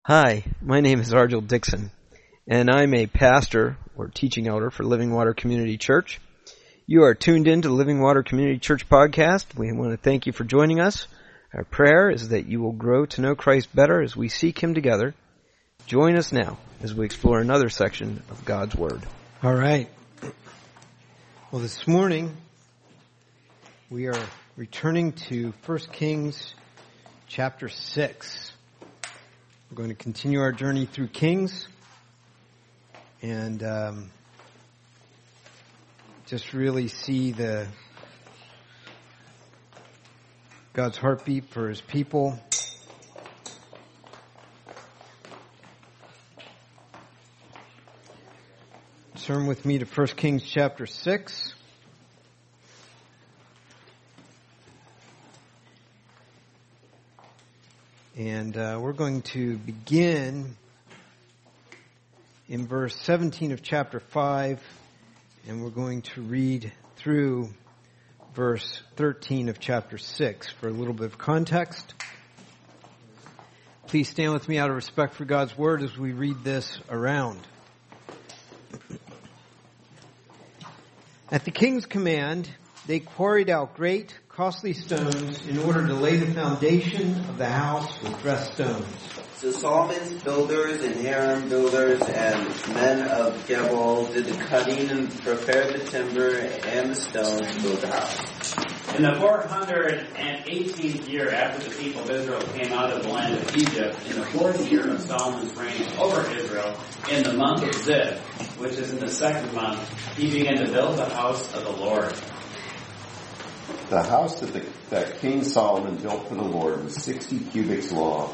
Hi, my name is Argel Dixon, and I'm a pastor or teaching elder for Living Water Community Church. You are tuned in to the Living Water Community Church podcast. We want to thank you for joining us. Our prayer is that you will grow to know Christ better as we seek Him together. Join us now as we explore another section of God's Word. All right. Well, this morning we are returning to 1 Kings chapter 6. We're going to continue our journey through Kings and just really see God's heartbeat for His people. Turn with me to 1 Kings chapter 6. And we're going to begin in verse 17 of chapter 5, and we're going to read through verse 13 of chapter 6 for a little bit of context. Please stand with me out of respect for God's Word as we read this around. At the king's command, they quarried out great, costly stones in order to lay the foundation of the house with dressed stones. So Solomon's builders and Hiram builders and men of Gebal did the cutting and prepared the timber and the stones to build the house. In the 418th year after the people of Israel came out of the land of Egypt, in the 4th year of Solomon's reign over Israel, in the month of Ziv, which is in the 2nd month, he began to build the house of the Lord. The house that King Solomon built for the Lord was 60 cubits long,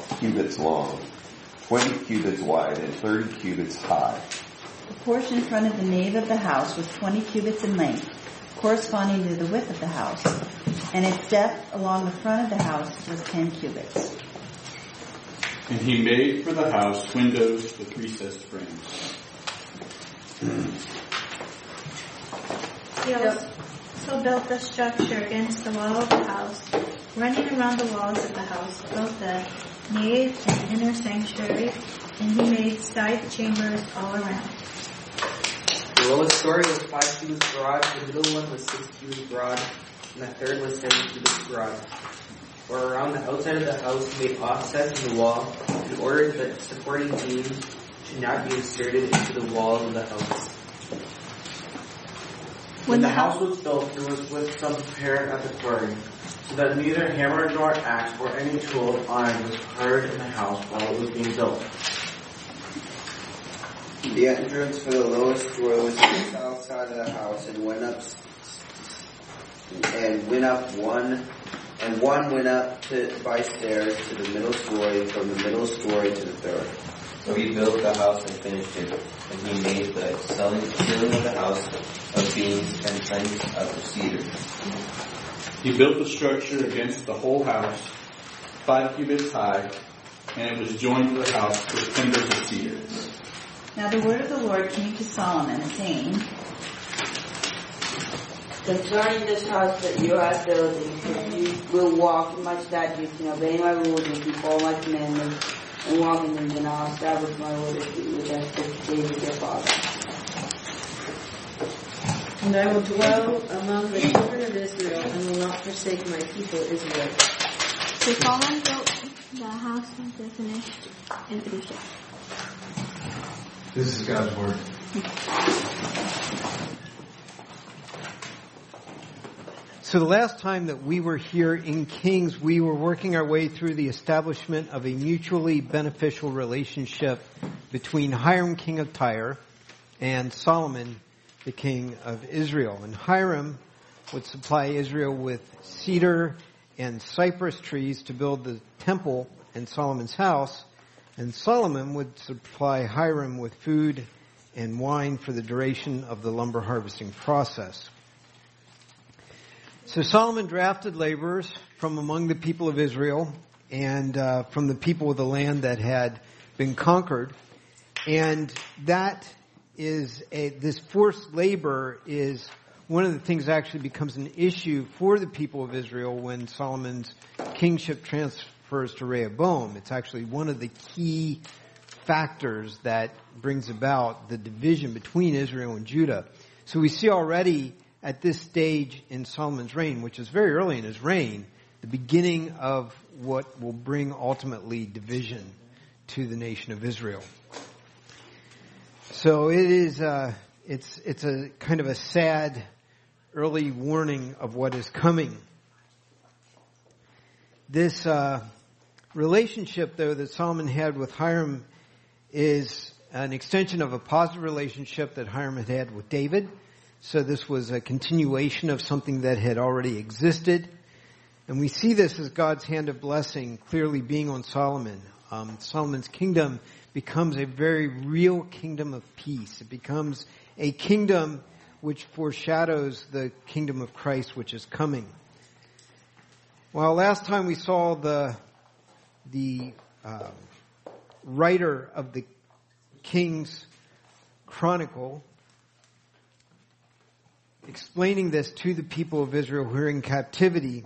20 cubits wide, and 30 cubits high. The portion in front of the nave of the house was 20 cubits in length, corresponding to the width of the house, and its depth along the front of the house was 10 cubits. And he made for the house windows with recessed frames. He also built the structure against the wall of the house, running around the walls of the house, both the nave and inner sanctuary, and he made side chambers all around. The lowest story was 5 cubits broad, the middle one was 6 cubits broad, and the third was 7 cubits broad. For around the outside of the house he made offsets in the wall, in order that supporting beams should not be inserted into the walls of the house. When the house was built, there was wood some prepared at the quarry, so that neither hammer nor axe or any tool of iron was heard in the house while it was being built. The entrance for the lowest floor was to the south side of the house, and one went up by stairs to the middle story, from the middle story to the third. So he built the house and finished it, and he made the ceiling of the house of beams and planks of cedar. He built the structure against the whole house, 5 cubits high, and it was joined to the house with timbers of cedar. Now the word of the Lord came to Solomon, saying, Concerning this house that you are building, you will walk in my statutes and obey my rules and keep all my commandments and walk in them, and I'll establish my word with you, which I spoke to David your father. And I will dwell among the children of Israel and will not forsake my people Israel. So Solomon built the house until finished and finished it. This is God's Word. So the last time that we were here in Kings, we were working our way through the establishment of a mutually beneficial relationship between Hiram, king of Tyre, and Solomon, the king of Israel. And Hiram would supply Israel with cedar and cypress trees to build the temple and Solomon's house, and Solomon would supply Hiram with food and wine for the duration of the lumber harvesting process. So Solomon drafted laborers from among the people of Israel and from the people of the land that had been conquered. And that is this forced labor is one of the things that actually becomes an issue for the people of Israel when Solomon's kingship refers to Rehoboam. It's actually one of the key factors that brings about the division between Israel and Judah. So we see already at this stage in Solomon's reign, which is very early in his reign, the beginning of what will bring ultimately division to the nation of Israel. So it is, it's a kind of a sad early warning of what is coming. This relationship, though, that Solomon had with Hiram is an extension of a positive relationship that Hiram had had with David. So this was a continuation of something that had already existed. And we see this as God's hand of blessing clearly being on Solomon. Solomon's kingdom becomes a very real kingdom of peace. It becomes a kingdom which foreshadows the kingdom of Christ which is coming. Well, last time we saw the writer of the King's Chronicle explaining this to the people of Israel who are in captivity.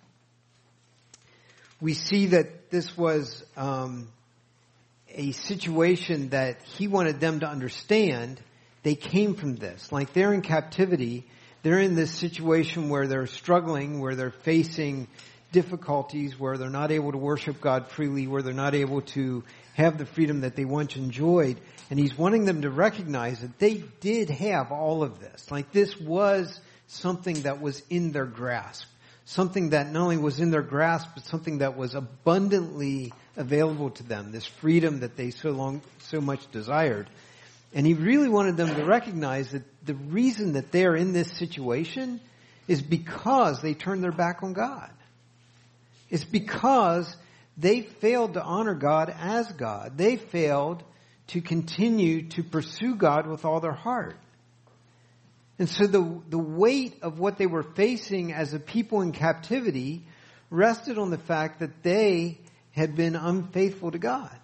We see that this was a situation that he wanted them to understand. They came from this. Like they're in captivity. They're in this situation where they're struggling, where they're facing difficulties, where they're not able to worship God freely, where they're not able to have the freedom that they once enjoyed. And he's wanting them to recognize that they did have all of this. Like this was something that was in their grasp. Something that not only was in their grasp, but something that was abundantly available to them. This freedom that they so much desired. And he really wanted them to recognize that the reason that they're in this situation is because they turned their back on God. It's because they failed to honor God as God. They failed to continue to pursue God with all their heart. And so the weight of what they were facing as a people in captivity rested on the fact that they had been unfaithful to God.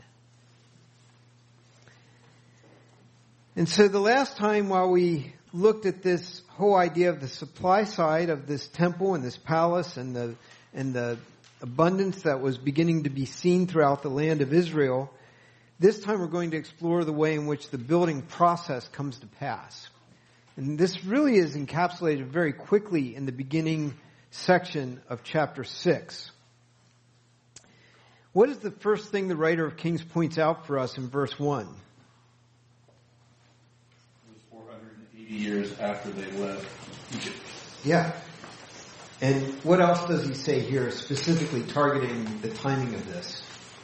And so the last time while we looked at this whole idea of the supply side of this temple and this palace and the abundance that was beginning to be seen throughout the land of Israel, this time we're going to explore the way in which the building process comes to pass. And this really is encapsulated very quickly in the beginning section of chapter 6. What is the first thing the writer of Kings points out for us in verse 1? It was 480 years after they left Egypt. Yeah. And what else does he say here, specifically targeting the timing of this?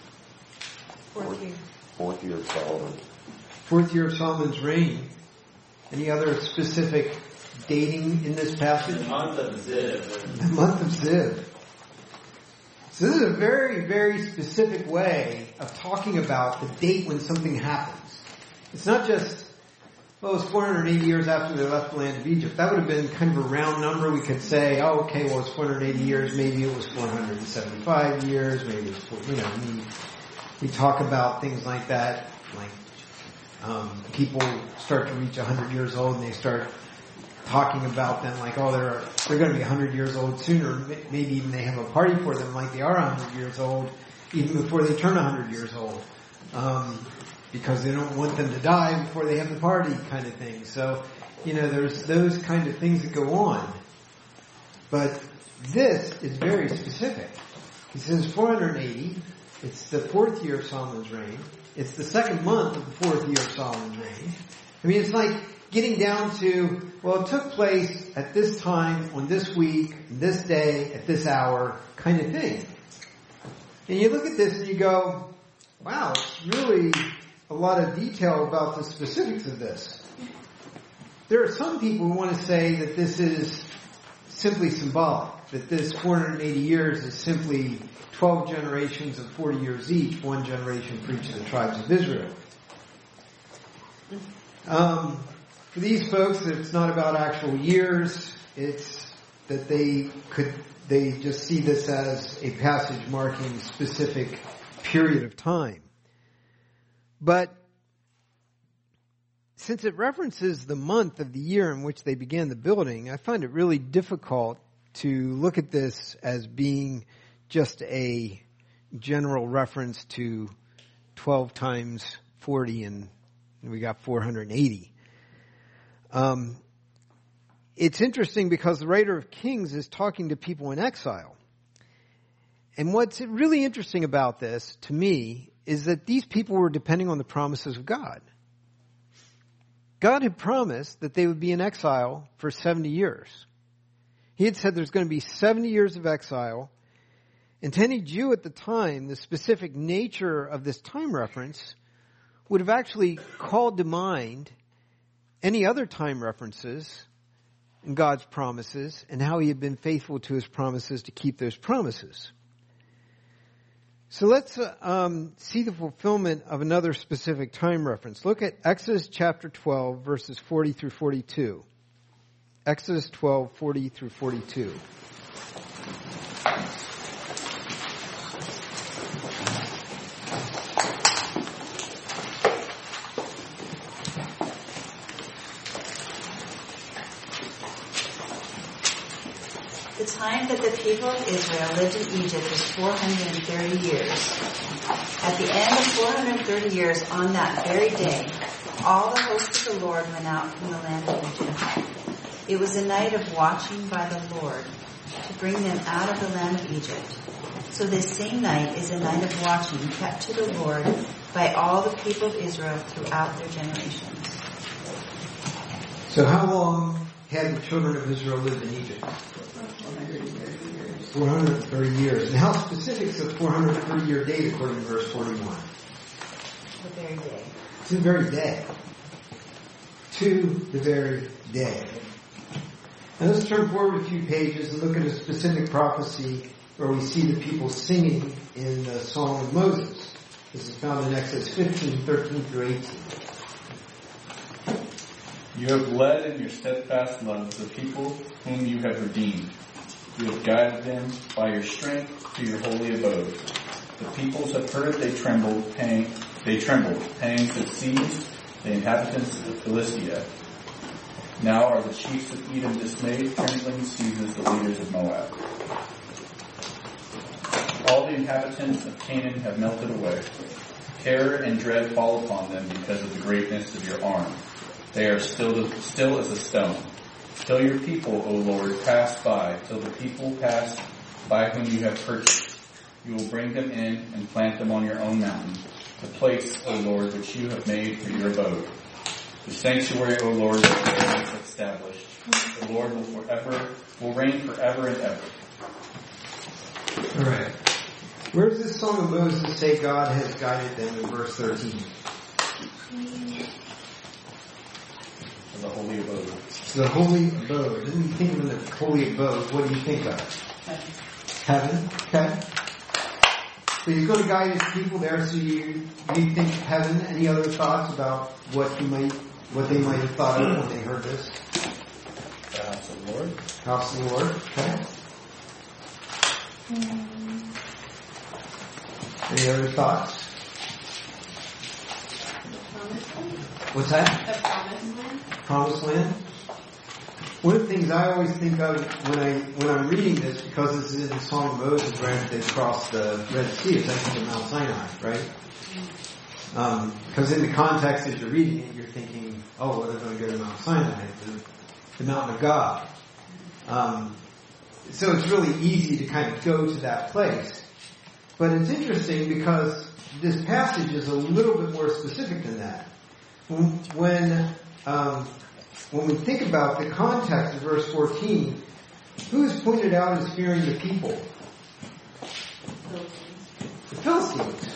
Fourth year of Solomon. Fourth year of Solomon's reign. Any other specific dating in this passage? The month of Ziv. The month of Ziv. So this is a very, very specific way of talking about the date when something happens. It's not just, well, it was 480 years after they left the land of Egypt. That would have been kind of a round number. We could say, oh, okay, well, it's 480 years. Maybe it was 475 years. Maybe it was, we talk about things like that, like people start to reach 100 years old and they start talking about them like, oh, they're going to be 100 years old sooner. Maybe even they have a party for them like they are 100 years old, even before they turn 100 years old, because they don't want them to die before they have the party kind of thing. So, there's those kind of things that go on. But this is very specific. He says 480. It's the fourth year of Solomon's reign. It's the second month of the fourth year of Solomon's reign. I mean, it's like getting down to, well, it took place at this time, on this week, this day, at this hour, kind of thing. And you look at this and you go, wow, it's really a lot of detail about the specifics of this. There are some people who want to say that this is simply symbolic, that this 480 years is simply 12 generations of 40 years each, one generation for each of the tribes of Israel. For these folks, it's not about actual years. It's that they just see this as a passage marking a specific period of time. But since it references the month of the year in which they began the building, I find it really difficult to look at this as being just a general reference to 12 times 40, and we got 480. It's interesting because the writer of Kings is talking to people in exile. And what's really interesting about this, to me, is that these people were depending on the promises of God. God had promised that they would be in exile for 70 years. He had said there's going to be 70 years of exile. And to any Jew at the time, the specific nature of this time reference would have actually called to mind any other time references in God's promises and how he had been faithful to his promises to keep those promises. So let's see the fulfillment of another specific time reference. Look at Exodus chapter 12, verses 40 through 42. Exodus 12, 40 through 42. The time that the people of Israel lived in Egypt was 430 years. At the end of 430 years, on that very day, all the hosts of the Lord went out from the land of Egypt. It was a night of watching by the Lord to bring them out of the land of Egypt. So this same night is a night of watching kept to the Lord by all the people of Israel throughout their generations. So how long had the children of Israel lived in Egypt? 430 years. And how specific is the 430-year date according to verse 41? The very day. To the very day. To the very day. Now let's turn forward a few pages and look at a specific prophecy where we see the people singing in the Song of Moses. This is found in Exodus 15, 13 through 18. You have led in your steadfast love the people whom you have redeemed. You have guided them by your strength to your holy abode. The peoples have heard, they trembled, pangs have seized the inhabitants of Philistia. Now are the chiefs of Edom dismayed, trembling seizes the leaders of Moab. All the inhabitants of Canaan have melted away. Terror and dread fall upon them because of the greatness of your arm. They are still as a stone. Till your people, O Lord, pass by, till the people pass by whom you have purchased. You will bring them in and plant them on your own mountain, the place, O Lord, which you have made for your abode. The sanctuary, O Lord, is established. The Lord will reign forever and ever. All right. Where does this Song of Moses say God has guided them in verse 13? To the holy abode. To the holy abode. When you think of the holy abode, what do you think of? Heaven. Okay. So he's going to guide his people there. So you think heaven. Any other thoughts about what they might have thought of when they heard this? The house of the Lord. House of the Lord. Okay. Any other thoughts? What's that? The promised land. Promised land. One of the things I always think of when I'm reading this, because this is in the Song of Moses, right? They crossed the Red Sea. It's actually Mount Sinai, right? Because in the context as you're reading it, you're thinking, oh, well, they're going to go to Mount Sinai, the mountain of God. So it's really easy to kind of go to that place. But it's interesting because this passage is a little bit more specific than that. When we think about the context of verse 14, who is pointed out as fearing the people? The Philistines.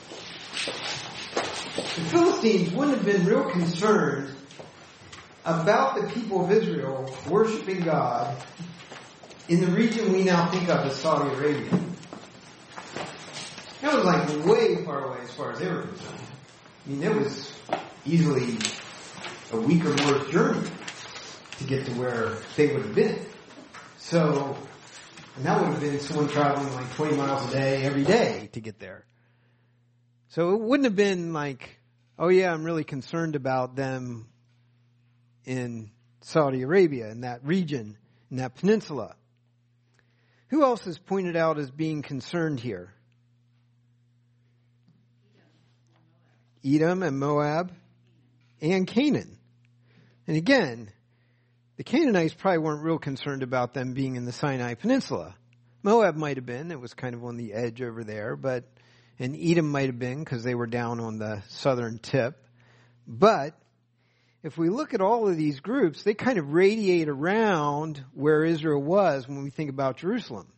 The Philistines wouldn't have been real concerned about the people of Israel worshiping God in the region we now think of as Saudi Arabia. That was like way far away as far as they were concerned. I mean, it was easily a week or more journey to get to where they would have been. So, and that would have been someone traveling like 20 miles a day every day to get there. So it wouldn't have been like, oh yeah, I'm really concerned about them in Saudi Arabia, in that region, in that peninsula. Who else is pointed out as being concerned here? Edom and Moab and Canaan. And again, the Canaanites probably weren't real concerned about them being in the Sinai Peninsula. Moab might have been. It was kind of on the edge over there. And Edom might have been because they were down on the southern tip. But if we look at all of these groups, they kind of radiate around where Israel was when we think about Jerusalem.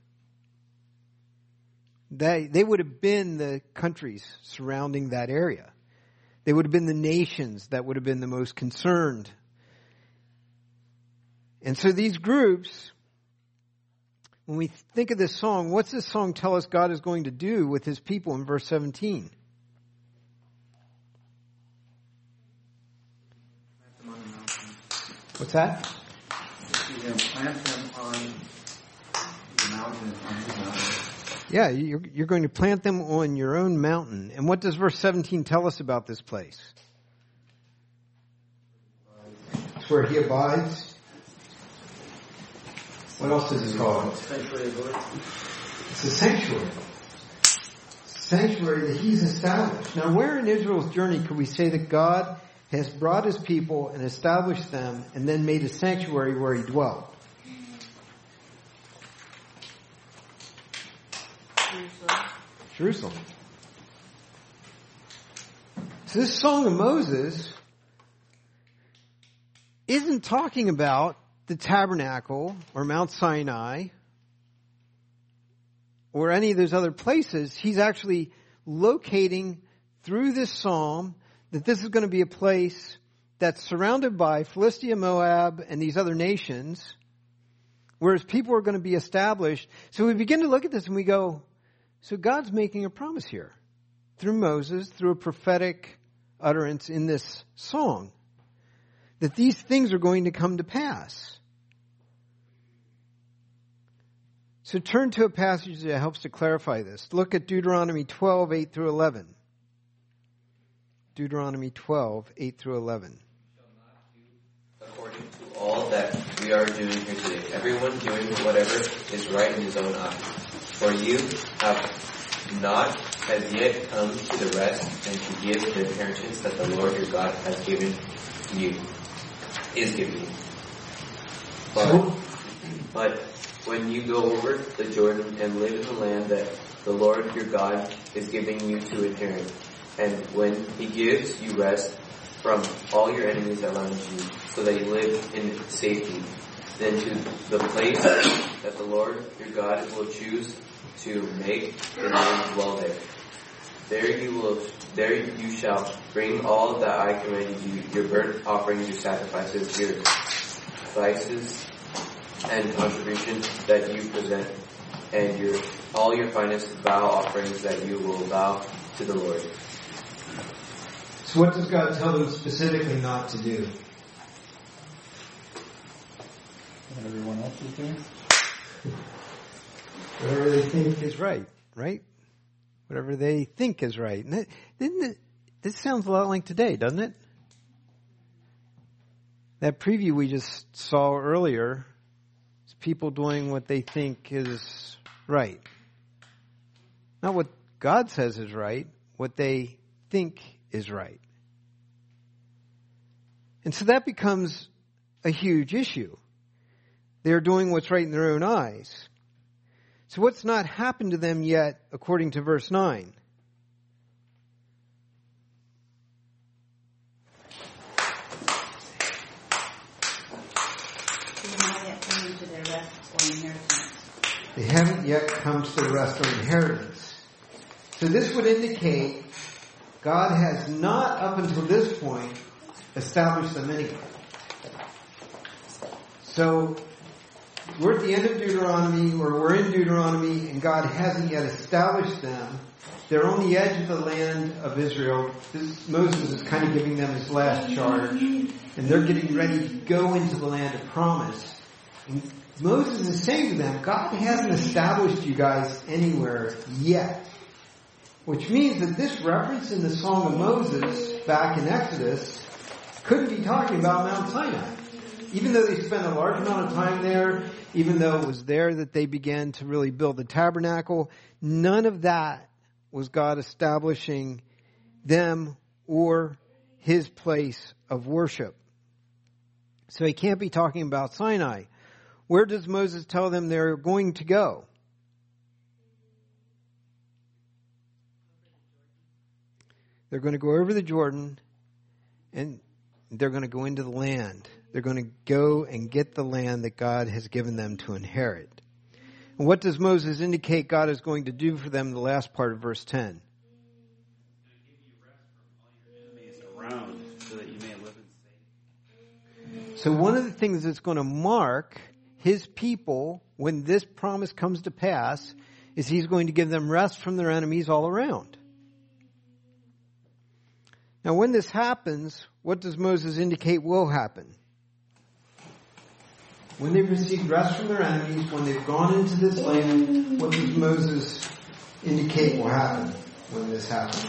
They would have been the countries surrounding that area. They would have been the nations that would have been the most concerned. And so these groups, when we think of this song, what's this song tell us God is going to do with his people in verse 17? What's that? Plant them on the mountain, on his mountain. Yeah, you're going to plant them on your own mountain. And what does verse 17 tell us about this place? It's where he abides. What else does it call it? It's a sanctuary. Sanctuary that he's established. Now, where in Israel's journey could we say that God has brought his people and established them and then made a sanctuary where he dwelt? Jerusalem. So this Song of Moses isn't talking about the tabernacle or Mount Sinai or any of those other places. He's actually locating through this psalm that this is going to be a place that's surrounded by Philistia, Moab, and these other nations, whereas people are going to be established. So we begin to look at this and we go, so God's making a promise here through Moses, through a prophetic utterance in this song, that these things are going to come to pass. So turn to a passage that helps to clarify this. Look at Deuteronomy 12, 8 through 11. Deuteronomy 12, 8 through 11. According to all that we are doing here today, everyone doing whatever is right in his own eyes. For you have not as yet come to the rest and to give the inheritance that the Lord your God has given you, is giving you. But when you go over the Jordan and live in the land that the Lord your God is giving you to inherit, and when he gives you rest from all your enemies around you, so that you live in safety, then to the place that the Lord your God will choose to make the name dwell there. There you shall bring all that I commanded you, your burnt offerings, your sacrifices, your spices and contributions that you present, and all your finest vow offerings that you will vow to the Lord. So what does God tell them specifically not to do? What everyone else is doing? Whatever they think is right? Whatever they think is right. This sounds a lot like today, doesn't it? That preview we just saw earlier is people doing what they think is right. Not what God says is right, what they think is right. And so that becomes a huge issue. They're doing what's right in their own eyes. So what's not happened to them yet, according to verse 9? They haven't yet come to the rest or inheritance. So this would indicate God has not, up until this point, established them anywhere. So we're at the end of Deuteronomy, or we're in Deuteronomy, and God hasn't yet established them. They're on the edge of the land of Israel. Moses is kind of giving them his last charge, and they're getting ready to go into the land of promise. And Moses is saying to them, God hasn't established you guys anywhere yet. Which means that this reference in the Song of Moses, back in Exodus, couldn't be talking about Mount Sinai. Even though they spent a large amount of time there, even though it was there that they began to really build the tabernacle, none of that was God establishing them or his place of worship. So he can't be talking about Sinai. Where does Moses tell them they're going to go? They're going to go over the Jordan and they're going to go into the land. They're going to go and get the land that God has given them to inherit. And what does Moses indicate God is going to do for them in the last part of verse 10? Around so that you may live in safety. So one of the things that's going to mark his people when this promise comes to pass is he's going to give them rest from their enemies all around. Now when this happens, what does Moses indicate will happen? When they've received rest from their enemies, when they've gone into this land, what does Moses indicate will happen when this happens?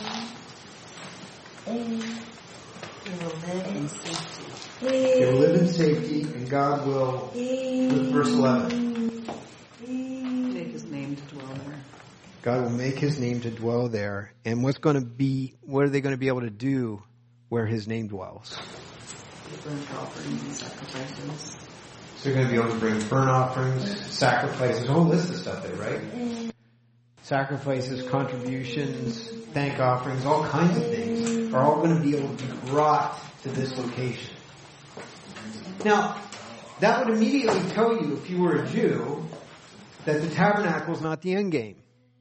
They will live in safety. They will live in safety, and God will, with verse 11. Make his name to dwell there. God will make his name to dwell there. And what are they going to be able to do where his name dwells? Burnt offerings and sacrifices. So they're going to be able to bring burnt offerings, sacrifices, a whole list of stuff there, right? Sacrifices, contributions, thank offerings, all kinds of things are all going to be able to be brought to this location. Now, that would immediately tell you, if you were a Jew, that the tabernacle is not the end game.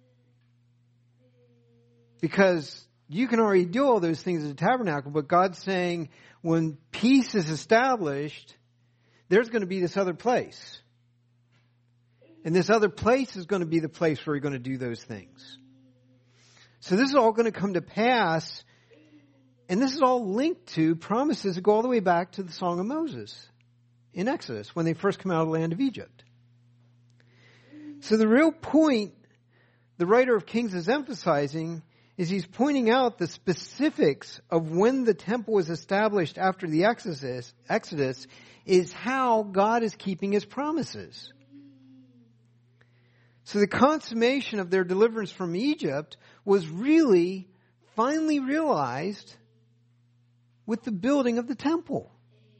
Because you can already do all those things at the tabernacle, but God's saying when peace is established, there's going to be this other place. And this other place is going to be the place where you're going to do those things. So this is all going to come to pass. And this is all linked to promises that go all the way back to the Song of Moses in Exodus when they first come out of the land of Egypt. So the real point the writer of Kings is emphasizing is he's pointing out the specifics of when the temple was established after the Exodus is how God is keeping his promises. So the consummation of their deliverance from Egypt was really finally realized with the building of the temple.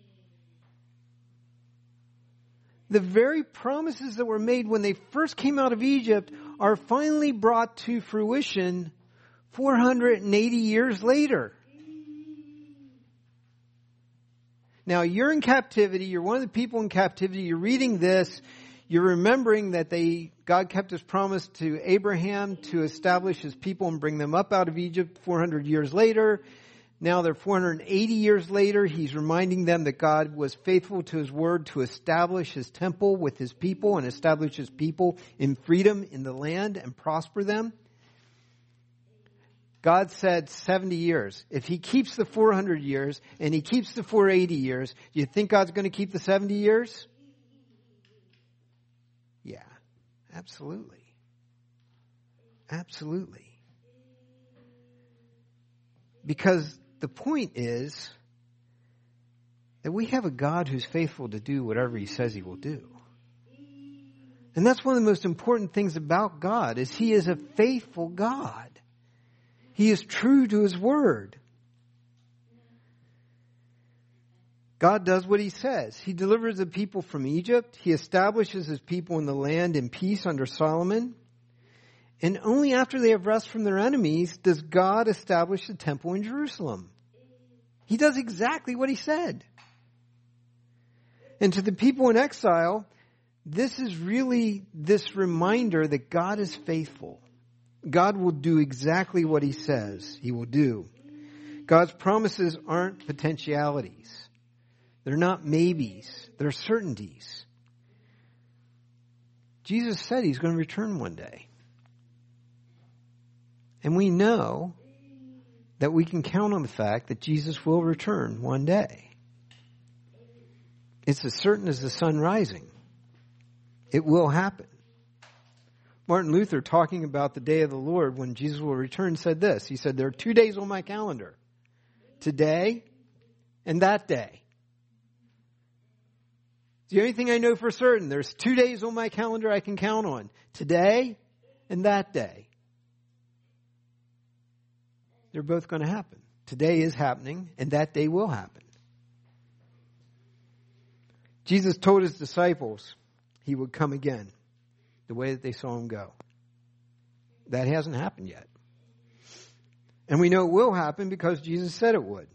The very promises that were made when they first came out of Egypt are finally brought to fruition 480 years later. Now you're in captivity, you're one of the people in captivity, you're reading this, you're remembering that God kept his promise to Abraham to establish his people and bring them up out of Egypt 400 years later. Now they're 480 years later. He's reminding them that God was faithful to his word to establish his temple with his people and establish his people in freedom in the land and prosper them. God said 70 years. If he keeps the 400 years and he keeps the 480 years, do you think God's going to keep the 70 years? Yeah, absolutely. Absolutely. Because the point is that we have a God who's faithful to do whatever he says he will do. And that's one of the most important things about God is he is a faithful God. He is true to his word. God does what he says. He delivers the people from Egypt. He establishes his people in the land in peace under Solomon. And only after they have rest from their enemies does God establish the temple in Jerusalem. He does exactly what he said. And to the people in exile, this is really this reminder that God is faithful. God will do exactly what he says he will do. God's promises aren't potentialities. They're not maybes. They're certainties. Jesus said he's going to return one day. And we know that we can count on the fact that Jesus will return one day. It's as certain as the sun rising. It will happen. Martin Luther, talking about the day of the Lord when Jesus will return, said this. He said, there are 2 days on my calendar. Today and that day. The only thing I know for certain, there's 2 days on my calendar I can count on. Today and that day. They're both going to happen. today is happening, and that day will happen. Jesus told his disciples he would come again, the way that they saw him go. That hasn't happened yet. And we know it will happen because Jesus said it would.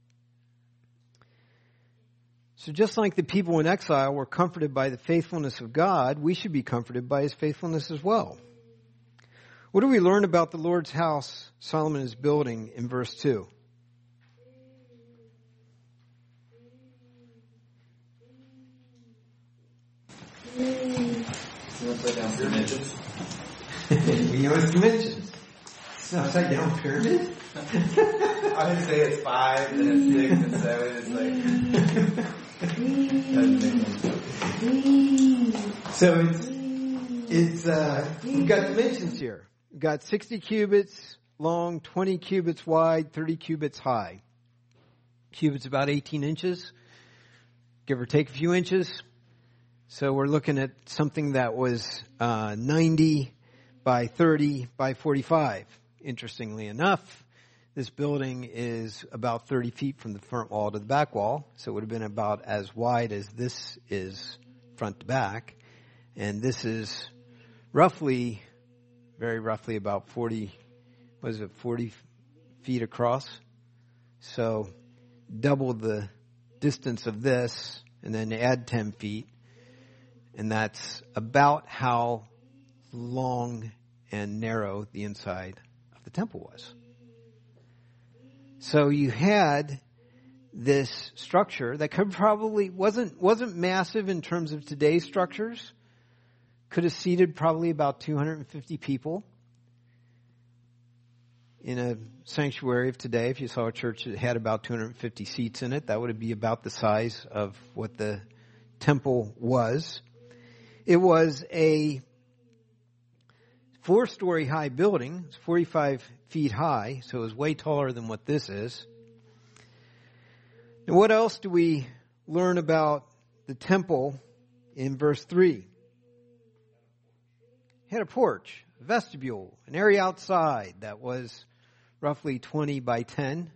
So just like the people in exile were comforted by the faithfulness of God, we should be comforted by his faithfulness as well. What do we learn about the Lord's house Solomon is building in verse 2? Upside down pyramids. We know it's dimensions. It's an upside down pyramid? I would say it's 5, and it's 6, and 7. It's like So we've got dimensions here. We've got 60 cubits long, 20 cubits wide, 30 cubits high. Cubits about 18 inches, give or take a few inches. So we're looking at something that was 90 by 30 by 45. Interestingly enough, this building is about 30 feet from the front wall to the back wall. So it would have been about as wide as this is front to back. And this is roughly, very roughly about 40 feet across. So double the distance of this and then add 10 feet. And that's about how long and narrow the inside of the temple was. So you had this structure that could probably wasn't massive in terms of today's structures. Could have seated probably about 250 people in a sanctuary of today. If you saw a church that had about 250 seats in it, that would be about the size of what the temple was. It was a 4-story high building. It's 45 feet high, so it was way taller than what this is. And what else do we learn about the temple in verse 3? It had a porch, a vestibule, an area outside that was roughly 20 by 10.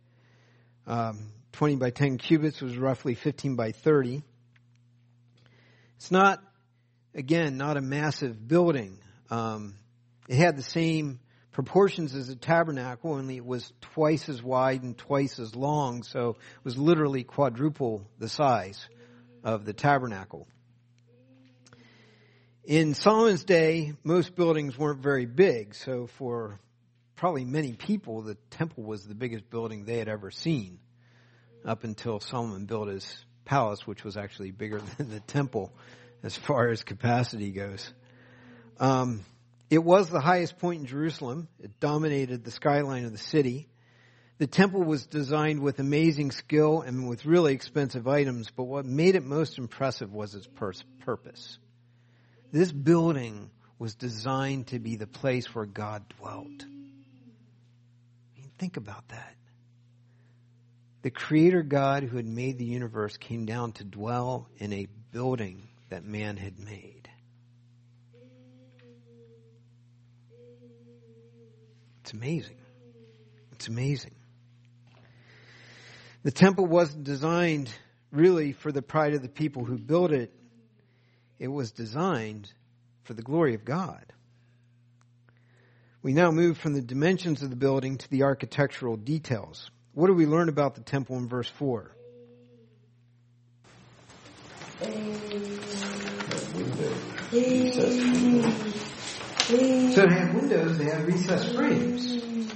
20 by 10 cubits was roughly 15 by 30. It's not, again, not a massive building. It had the same proportions as a tabernacle, only it was twice as wide and twice as long, so it was literally quadruple the size of the tabernacle. In Solomon's day, most buildings weren't very big, so for probably many people, the temple was the biggest building they had ever seen, up until Solomon built his palace, which was actually bigger than the temple as far as capacity goes. It was the highest point in Jerusalem. It dominated the skyline of the city. The temple was designed with amazing skill and with really expensive items, but what made it most impressive was its purpose. This building was designed to be the place where God dwelt. I mean, think about that. The Creator God who had made the universe came down to dwell in a building that man had made. It's amazing. It's amazing. The temple wasn't designed really for the pride of the people who built it. It was designed for the glory of God. We now move from the dimensions of the building to the architectural details. What do we learn about the temple in verse 4? So they have windows, they have recessed frames. You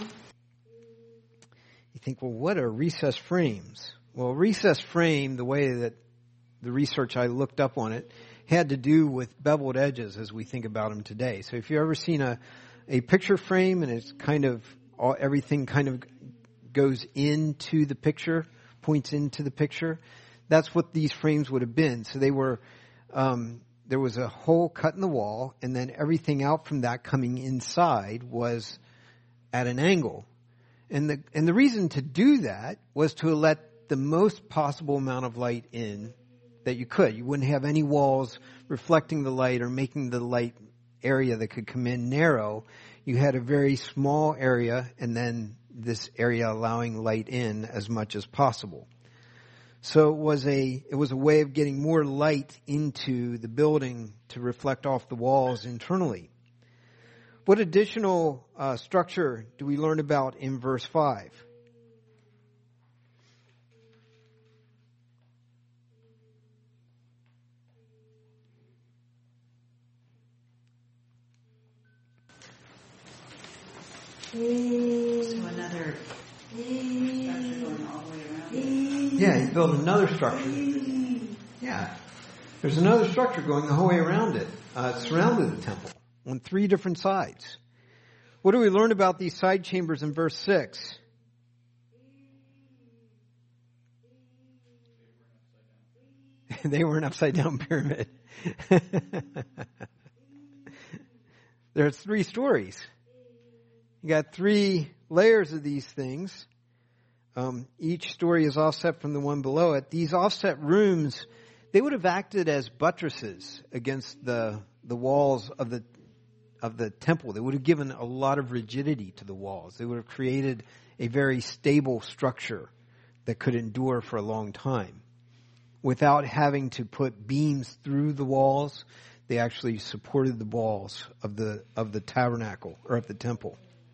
think, well, what are recessed frames? Well, recessed frame, the way that the research I looked up on it, had to do with beveled edges as we think about them today. So if you've ever seen a picture frame and it's kind of, everything kind of goes into the picture, points into the picture, that's what these frames would have been. So they were, there was a hole cut in the wall, and then everything out from that coming inside was at an angle. And the reason to do that was to let the most possible amount of light in that you could. You wouldn't have any walls reflecting the light or making the light area that could come in narrow. You had a very small area, and then this area, allowing light in as much as possible. So it was a way of getting more light into the building to reflect off the walls internally. What additional structure do we learn about in verse 5? So another structure going all the way around. Yeah, he built another structure. Yeah. There's another structure going the whole way around it. It surrounded the temple on 3 different sides. What do we learn about these side chambers in verse 6? They were an upside down pyramid. There's 3 stories. You got 3 layers of these things. Each story is offset from the one below it. These offset rooms, they would have acted as buttresses against the walls of the temple. They would have given a lot of rigidity to the walls. They would have created a very stable structure that could endure for a long time. Without having to put beams through the walls, they actually supported the walls of the tabernacle or of the temple.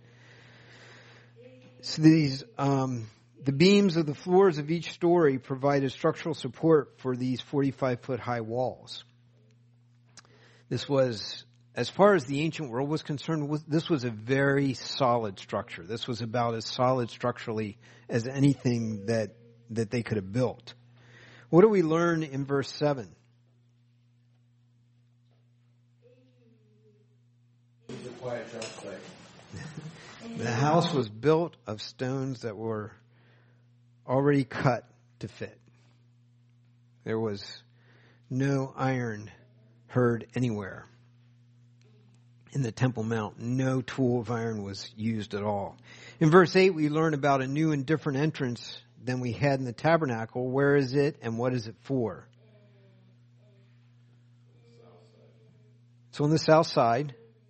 So these, the beams of the floors of each story provided structural support for these 45-foot high walls. This was, as far as the ancient world was concerned, this was a very solid structure. This was about as solid structurally as anything that they could have built. What do we learn in verse 7? It was a quiet job site. The house was built of stones that were already cut to fit. There was no iron heard anywhere. In the Temple Mount, no tool of iron was used at all. In verse 8, we learn about a new and different entrance than we had in the tabernacle. Where is it and what is it for? It's on the south side.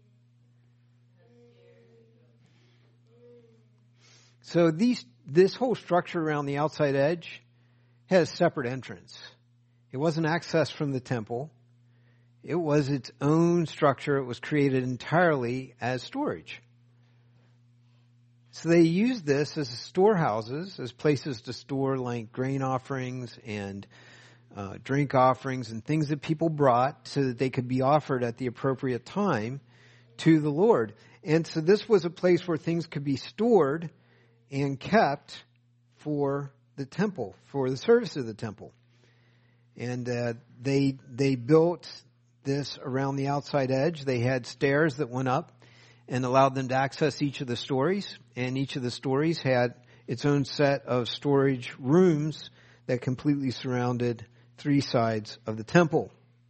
So this whole structure around the outside edge has a separate entrance. It wasn't accessed from the temple. It was its own structure. It was created entirely as storage. So they used this as storehouses, as places to store like grain offerings and drink offerings and things that people brought so that they could be offered at the appropriate time to the Lord. And so this was a place where things could be stored and kept for the temple, for the service of the temple. And they built this around the outside edge. They had stairs that went up and allowed them to access each of the stories. And each of the stories had its own set of storage rooms that completely surrounded 3 sides of the temple.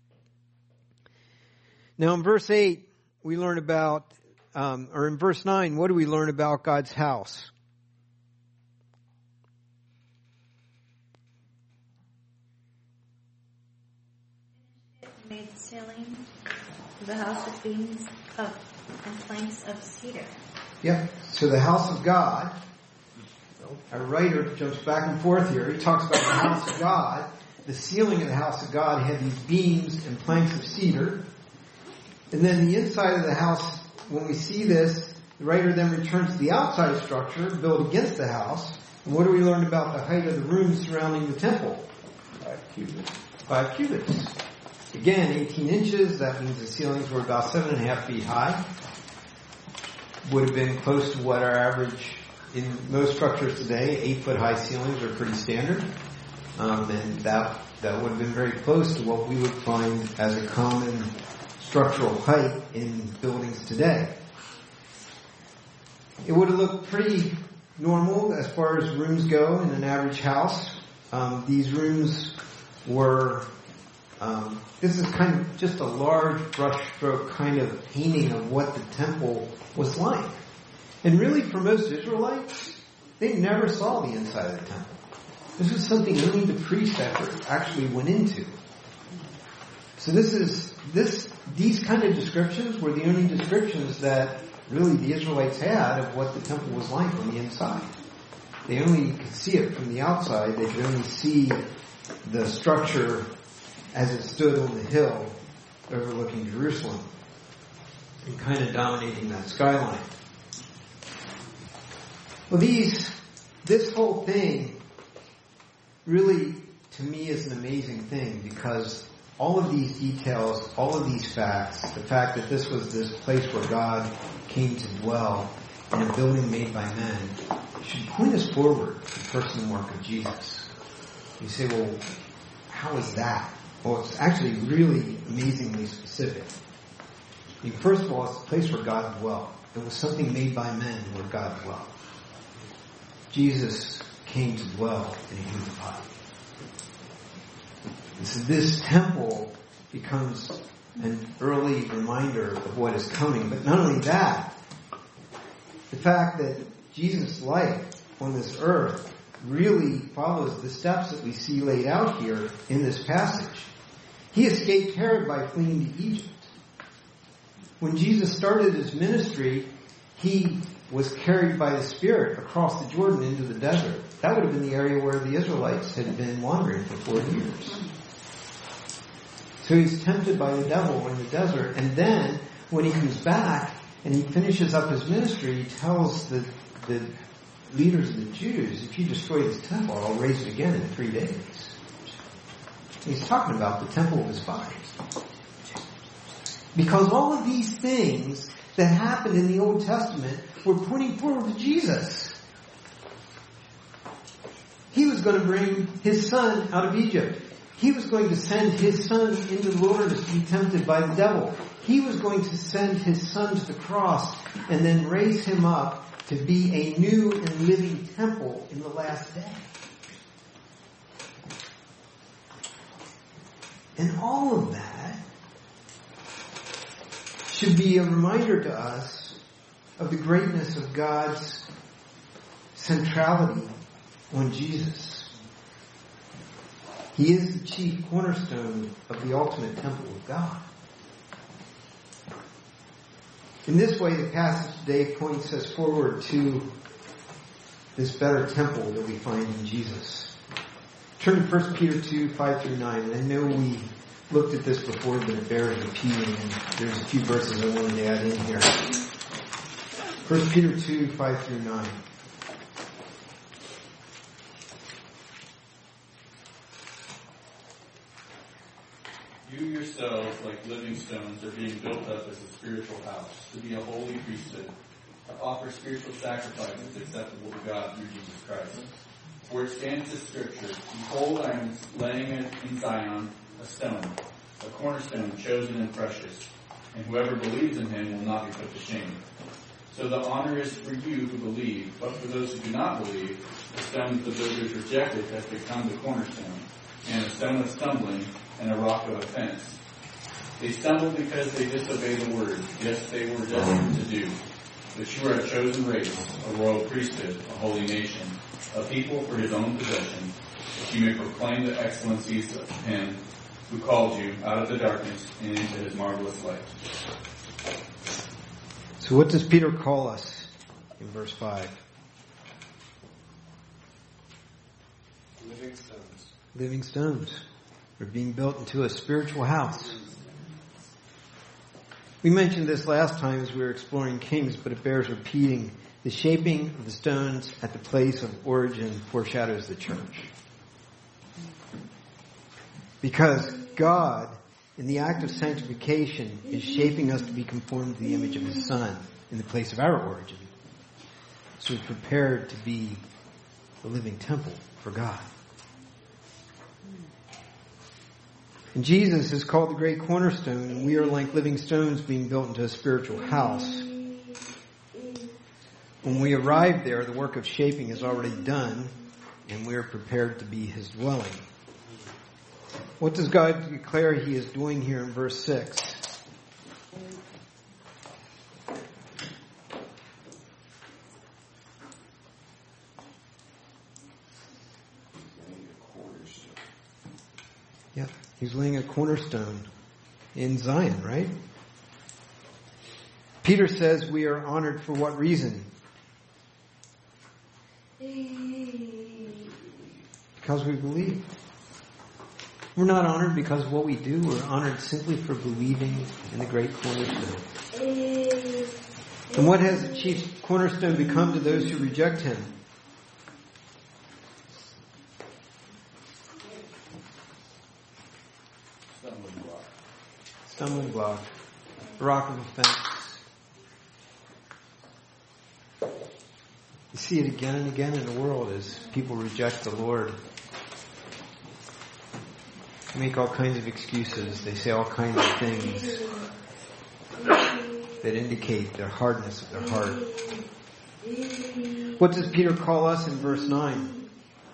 Now in verse 8, we learn about, or in verse 9, what do we learn about God's house? Made the ceiling of the house of beams and planks of cedar. Yep. So the house of God, our writer jumps back and forth here. He talks about the house of God. The ceiling of the house of God had these beams and planks of cedar. And then the inside of the house, when we see this, the writer then returns to the outside structure built against the house. And what do we learn about the height of the rooms surrounding the temple? 5 cubits. 5 cubits. Again, 18 inches. That means the ceilings were about 7.5 feet high. Would have been close to what our average in most structures today. 8-foot high ceilings are pretty standard. And that would have been very close to what we would find as a common structural height in buildings today. It would have looked pretty normal as far as rooms go in an average house. These rooms were, this is kind of just a large brushstroke kind of painting of what the temple was like. And really for most Israelites, they never saw the inside of the temple. This was something only the priests actually went into. So these kind of descriptions were the only descriptions that really the Israelites had of what the temple was like on the inside. They only could see it from the outside. They could only see the structure as it stood on the hill overlooking Jerusalem and kind of dominating that skyline. Well, this whole thing really, to me, is an amazing thing, because all of these details, all of these facts, the fact that this was this place where God came to dwell in a building made by men, should point us forward to the person and work of Jesus. You say, well, how is that? Well, it's actually really amazingly specific. I mean, first of all, it's the place where God dwelt. It was something made by men where God dwelt. Jesus came to dwell in a human body. And so this temple becomes an early reminder of what is coming. But not only that, the fact that Jesus' life on this earth really follows the steps that we see laid out here in this passage. He escaped Herod by fleeing to Egypt. When Jesus started his ministry, he was carried by the Spirit across the Jordan into the desert. That would have been the area where the Israelites had been wandering for 40 years. So he's tempted by the devil in the desert, and then when he comes back and he finishes up his ministry, he tells the leaders of the Jews, if you destroy this temple, I'll raise it again in 3 days. He's talking about the temple of his body. Because all of these things that happened in the Old Testament were pointing forward to Jesus. He was going to bring his son out of Egypt. He was going to send his son into the wilderness to be tempted by the devil. He was going to send his son to the cross and then raise him up to be a new and living temple in the last day. And all of that should be a reminder to us of the greatness of God's centrality on Jesus. He is the chief cornerstone of the ultimate temple of God. In this way, the passage today points us forward to this better temple that we find in Jesus. Turn to 1 Peter 2, 5 through 9. And I know we looked at this before, but it bears repeating, and there's a few verses I wanted to add in here. 1 Peter 2, 5 through 9. You yourselves, like living stones, are being built up as a spiritual house, to be a holy priesthood, to offer spiritual sacrifices acceptable to God through Jesus Christ. For it stands as Scripture, behold, I am laying in Zion a stone, a cornerstone chosen and precious, and whoever believes in him will not be put to shame. So the honor is for you who believe, but for those who do not believe, the stone that the builders rejected has become the cornerstone, and a stone of stumbling, and a rock of offense. They stumbled because they disobeyed the word. Yes, they were destined to do. But you are a chosen race, a royal priesthood, a holy nation, a people for his own possession, that you may proclaim the excellencies of him who called you out of the darkness and into his marvelous light. So what does Peter call us in verse 5? Living stones. Living stones. We're being built into a spiritual house. We mentioned this last time as we were exploring Kings, but it bears repeating. The shaping of the stones at the place of origin foreshadows the church. Because God, in the act of sanctification, is shaping us to be conformed to the image of his Son in the place of our origin. So we're prepared to be the living temple for God. And Jesus is called the great cornerstone, and we are like living stones being built into a spiritual house. When we arrive there, the work of shaping is already done, and we are prepared to be his dwelling. What does God declare he is doing here in verse 6? Yep, he's laying a cornerstone in Zion, right? Peter says we are honored for what reason? Because we believe. We're not honored because of what we do. We're honored simply for believing in the great cornerstone. And what has the chief cornerstone become to those who reject him? Stumbling block. Rock of offense. You see it again and again in the world as people reject the Lord. They make all kinds of excuses. They say all kinds of things that indicate their hardness of their heart. What does Peter call us in verse 9?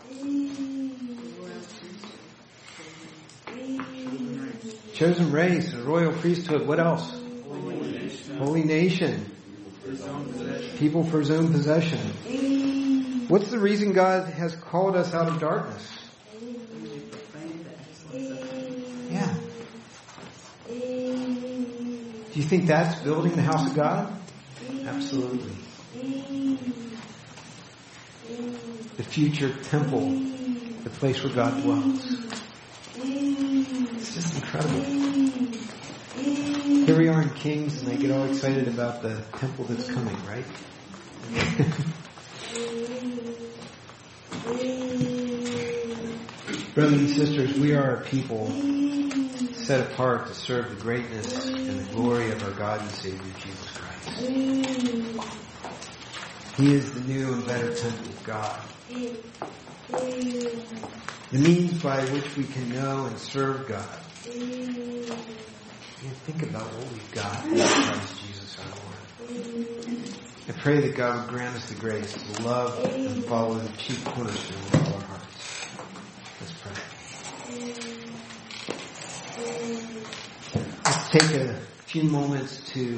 Chosen race, a royal priesthood. What else? Holy nation. People for his own possession. What's the reason God has called us out of darkness? Yeah. Do you think that's building the house of God? Absolutely. The future temple, the place where God dwells. It's just incredible. Here we are in Kings, and I get all excited about the temple that's coming, right? Brothers and sisters, we are a people set apart to serve the greatness and the glory of our God and Savior, Jesus Christ. He is the new and better temple of God. The means by which we can know and serve God. And think about what we've got in Christ Jesus our Lord. I pray that God would grant us the grace to love and follow the chief cornerstone with all our hearts. Let's pray. Let's take a few moments to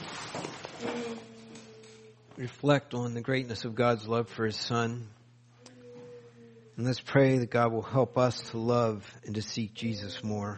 reflect on the greatness of God's love for His Son. And let's pray that God will help us to love and to seek Jesus more.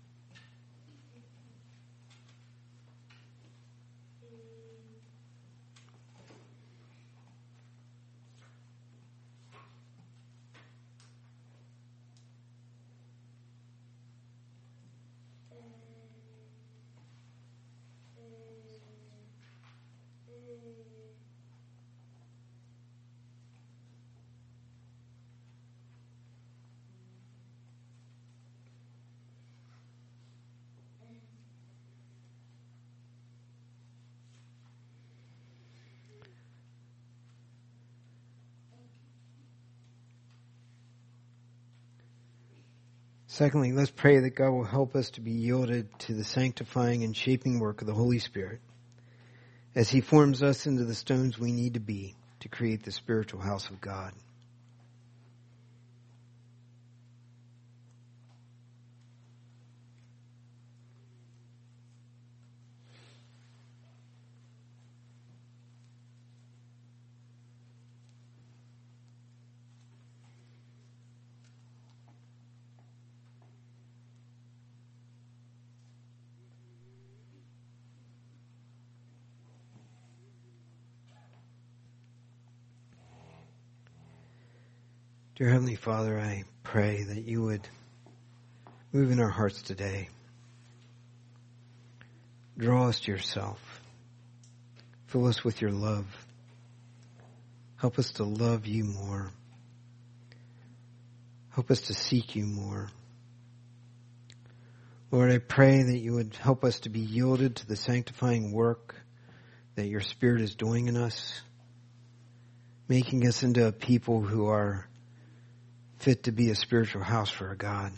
Secondly, let's pray that God will help us to be yielded to the sanctifying and shaping work of the Holy Spirit as He forms us into the stones we need to be to create the spiritual house of God. Dear Heavenly Father, I pray that you would move in our hearts today. Draw us to yourself. Fill us with your love. Help us to love you more. Help us to seek you more. Lord, I pray that you would help us to be yielded to the sanctifying work that your Spirit is doing in us, making us into a people who are fit to be a spiritual house for our God.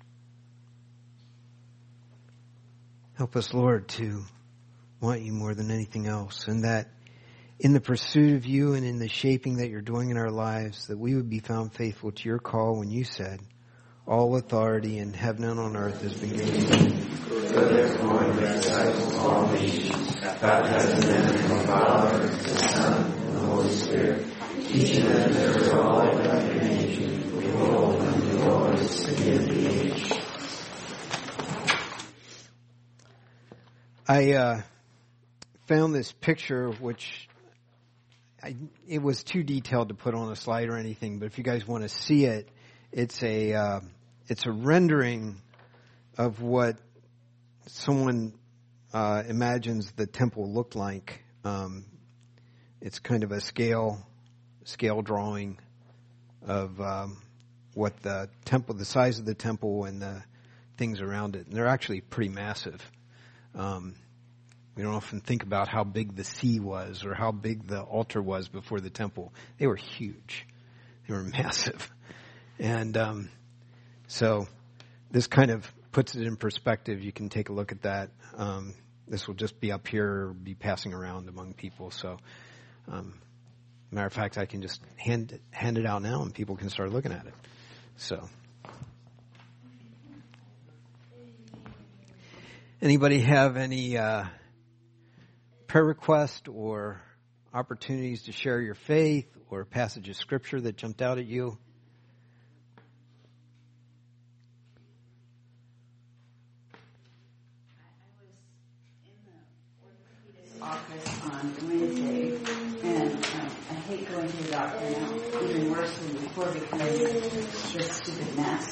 Help us, Lord, to want you more than anything else, and that in the pursuit of you and in the shaping that you're doing in our lives, that we would be found faithful to your call when you said, all authority in heaven and on earth has been given to me. Go therefore and make disciples of all nations, baptizing them in the Father, the Son, and the Holy Spirit, teaching them to observe all that I command you. Behold, I'm the Lord to the end of the age. I found this picture, which it was too detailed to put on a slide or anything, but if you guys want to see it, it's a rendering of what someone imagines the temple looked like. It's kind of a scale drawing of what the temple, the size of the temple, and the things around it. And they're actually pretty massive. We don't often think about how big the sea was or how big the altar was before the temple. They were huge. They were massive. And so this kind of puts it in perspective. You can take a look at that. This will just be up here or be passing around among people. So, matter of fact, I can just hand it out now and people can start looking at it. So, anybody have any prayer request or opportunities to share your faith or a passage of scripture that jumped out at you? Office on Wednesday, and I hate going to the doctor now, even worse than before because this stupid mask.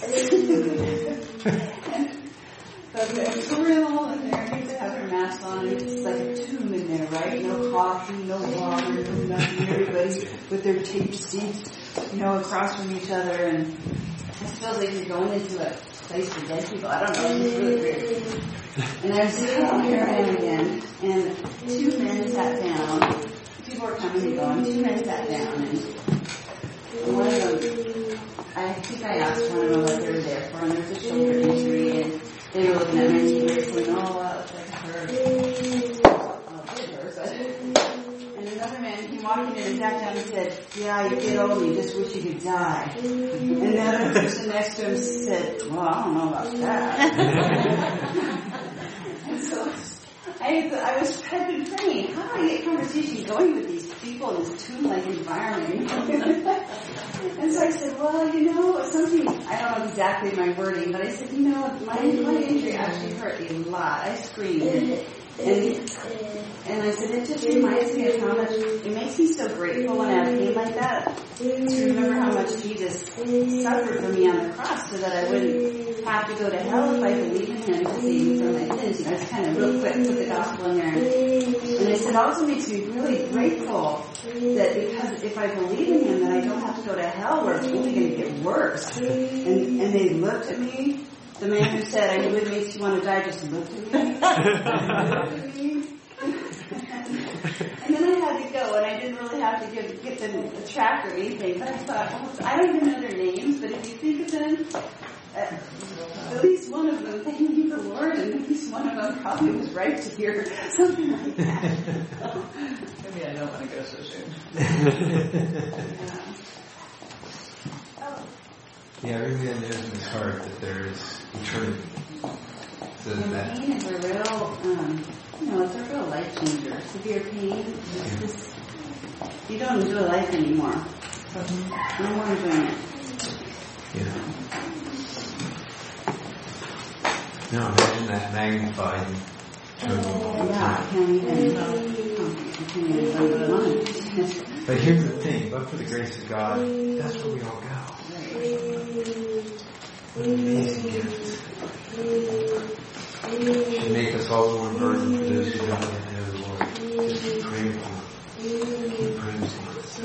But it's real, and they need to have their mask on, and it's like a tomb in there, right? No coffee, no water, no nothing. Everybody with their taped seats, across from each other, and it feels like you're going into a place for dead people. I don't know, it's really weird. And I was sitting on here again, and two men sat down. People were coming and going. Two men sat down, and one of them, I think I asked one of them what they were there for, and there was a shoulder injury, and they were looking at my knee, going, oh, it's like hurt. It hurts. And another man came walking in and sat down and said, yeah, you get old and you just wish you could die. And the other person next to him said, well, I don't know about that. And so I was praying, how do I get conversation going with these people in this tomb-like environment? And so I said, well, something, I don't know exactly my wording, but I said, my injury actually hurt a lot. I screamed. And I said, it just reminds me of how much, it makes me so grateful when I have pain like that to remember how much Jesus suffered for me on the cross so that I wouldn't have to go to hell if I believe in Him to save me from my sins. I just kind of real quick put the gospel in there. And I said, it also makes me really grateful that because if I believe in Him, that I don't have to go to hell where it's only going to get worse. And they looked at me. The man who said, I would make you want to die, just looked at me. And then I had to go, and I didn't really have to get them a track or anything. But I thought, I don't even know their names, but if you think of them, at least one of them thanking the Lord, and at least one of them probably was right to hear something like that. Maybe I don't want to go so soon. Yeah, everything knows in his heart that there is eternity. So pain is a real, it's a real life changer. Severe pain, you don't enjoy life anymore. No more enjoying it. Yeah. Now imagine that magnified. Yeah, I can't even go to lunch. But here's the thing, but for the grace of God, that's where we all go. What an amazing gift. It should make us all more burdened for those who don't yet know the Lord. Just keep praying for them. Keep praying for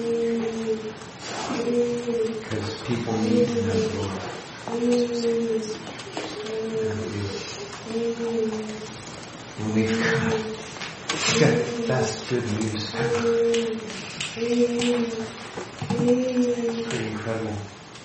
them. Because people need to know the Lord. And we've got the best good news ever. It's pretty incredible.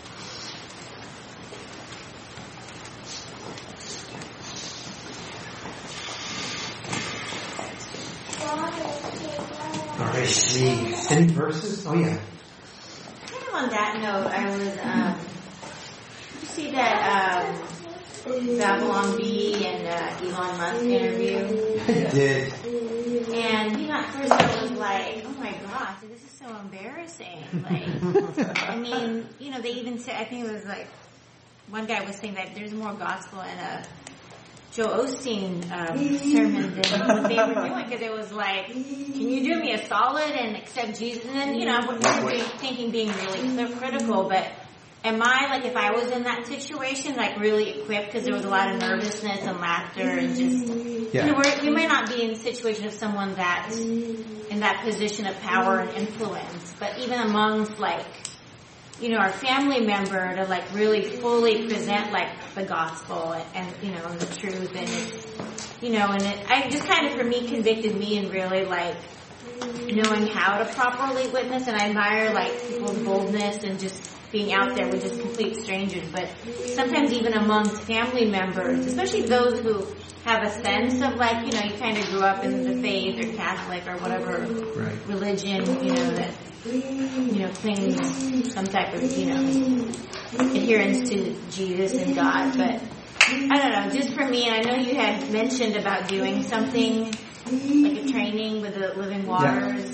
Alright, see. Any verses? Oh, yeah. Kind of on that note, I was, you see that, Babylon Bee and Elon Musk interview? I did. And, at first I was like, oh my gosh, this is so embarrassing. Like, I mean, they even said, I think it was like, one guy was saying that there's more gospel in a Joel Osteen sermon than what they were doing, because it was like, can you do me a solid and accept Jesus? And then, thinking being really critical, but am I, like, if I was in that situation, like, really equipped, because there was a lot of nervousness and laughter and just, we might not be in the situation of someone that's in that position of power and influence, but even amongst, like, our family member to, like, really fully present, like, the gospel and and the truth, and I just kind of, for me, convicted me in really, like, knowing how to properly witness, and I admire, like, people's boldness and just being out there with just complete strangers, but sometimes even amongst family members, especially those who have a sense of, like, you kind of grew up in the faith or Catholic or whatever religion, that, claims some type of, adherence to Jesus and God, but I don't know, just for me, and I know you had mentioned about doing something like a training with the Living Waters.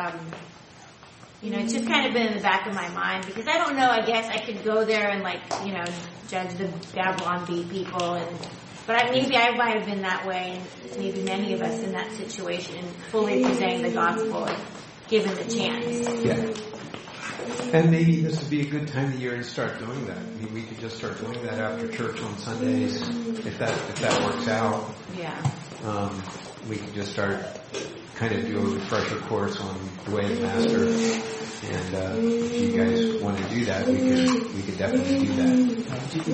It's just kind of been in the back of my mind, because I don't know, I guess I could go there and, like, judge the Babylon Bee people, but maybe I might have been that way, and maybe many of us in that situation, fully presenting the gospel and given the chance. Yeah. And maybe this would be a good time of year to start doing that. I mean, we could just start doing that after church on Sundays, if that works out. Yeah. We could just start kind of do a refresher course on the way of the Master, and if you guys want to do that, we could definitely do that.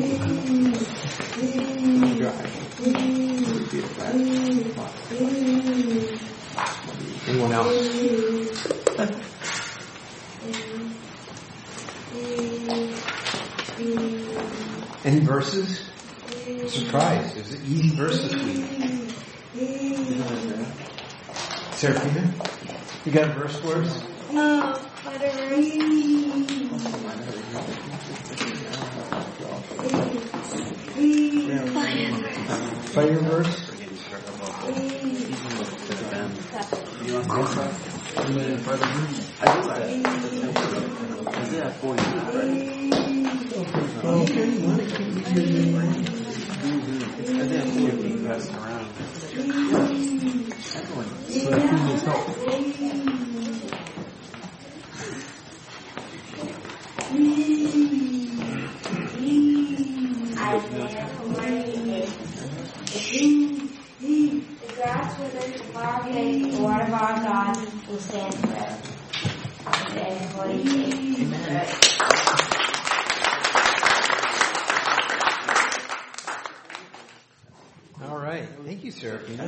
Anyone else? Any verses? I'm surprised. It was an easy verse this week. Seraphina, you got a verse for us? Fire verse? You want to go first? I do that. Is it at 40, right? Okay, I think 40 passing around. Isaiah 48. The grass withers, the flower fades, the word of our God will stand forever. Isaiah 48. Amen. All right. Thank you, Seraphina.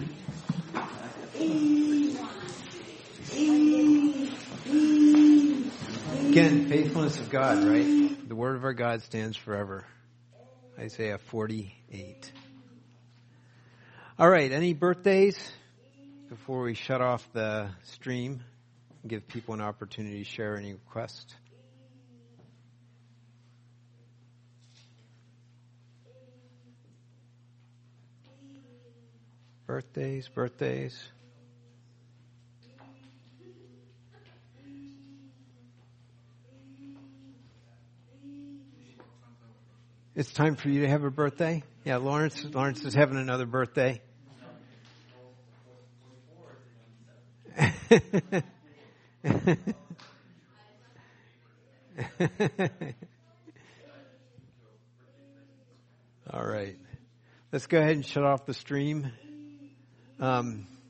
Again, faithfulness of God, right? The word of our God stands forever. Isaiah 48. All right. Any birthdays before we shut off the stream and give people an opportunity to share any requests? Birthdays. It's time for you to have a birthday? Yeah, Lawrence is having another birthday. All right. Let's go ahead and shut off the stream.